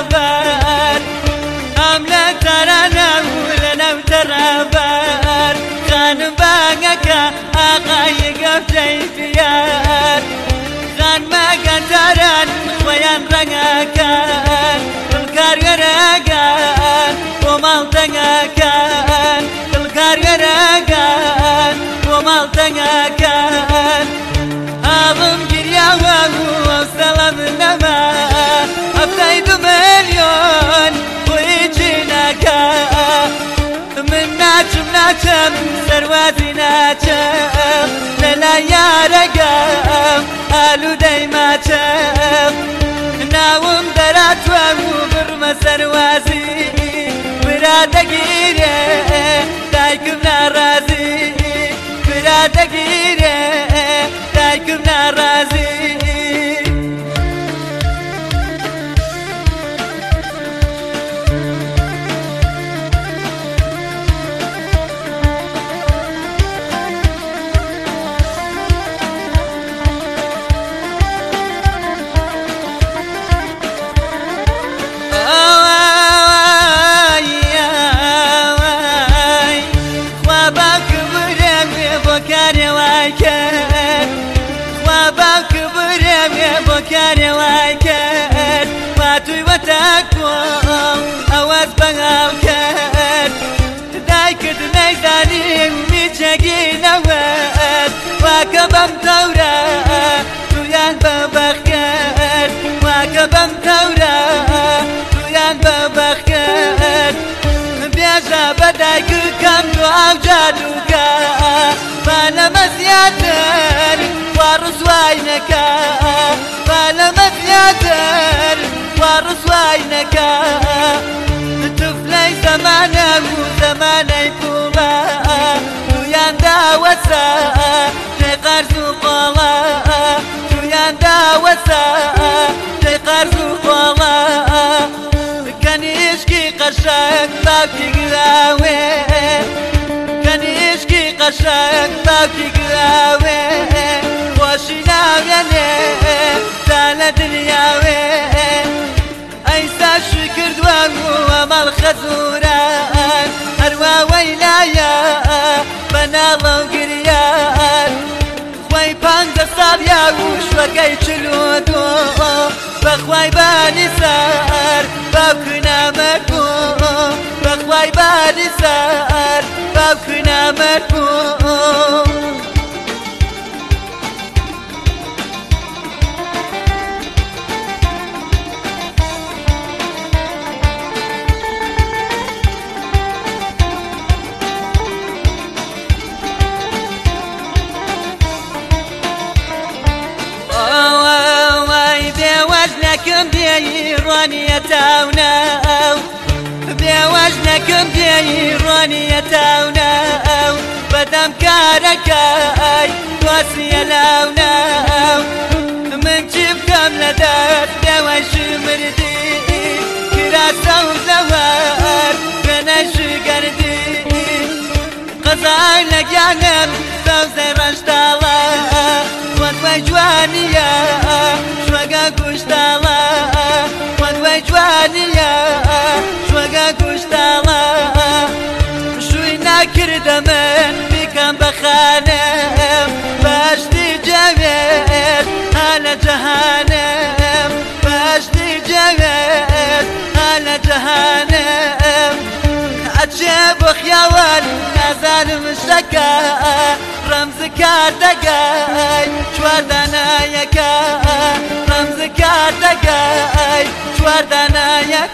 ترابر هم لا ترانا ولنا وترابر خان باقك أغاي قفتي فيار خان ما قدران وين رقاكان الكار يرقان ومال تقاكان الكار يرقان ومال تقاكان أظن قريا وسلام لما أفتيد مليون ويجيناكا من ناچم سرواتي ناچم للا يا رقم آلو دايماچم ناوم دراتوام وبرم سروازي برادا گيري دايكم نارازي برادا گيري دايكم نارازي كان وايكن ما توي وتاكم أواز بغاوكن دايكد ميزاني وميتشاقين أواز واكبم تورا تويان ببخكن واكبم تورا تويان ببخكن بيجا بدايك كم دعاو جادوكا فانا مزيادر ورسواينكا فانا مزيادر ورسواينكا تفلي زمانا وزماني فولا تويان داوسا تقار سوقالا تويان داوسا تقار سوقالا كان يشكي قشاك باكي قراوي كان يشكي قشاك باكي قراوي وشناويني تالا دنياوي أيسا شكر دوامو ومال خزوران هروا ويلايا بنالو قريان خوي بانزا صابيا وشوكي چلودو بخواي باني سار باوكنا مركو بخواي باني سار باوكنا مركو بيوجنكم بيراني تاونا بيوجنكم بيراني تاونا بدم كاركاي تواسي لونا من جيبكم لدار بيوش مردي كراسة وزوار بنش قردي قضاء لقيانم زوزي رشتالا وانوي جوانيا شوقا قشتالا وانوي جوانيا شوقا قشتالا شوي ناكر دمن بكم بخانم باشتي جويل على جهانم باشتي جويل على جهانم عجب وخيال نازل مشتكى رمز كاردقاي شواردانا يكا رمز كاردقاي شواردانا يكا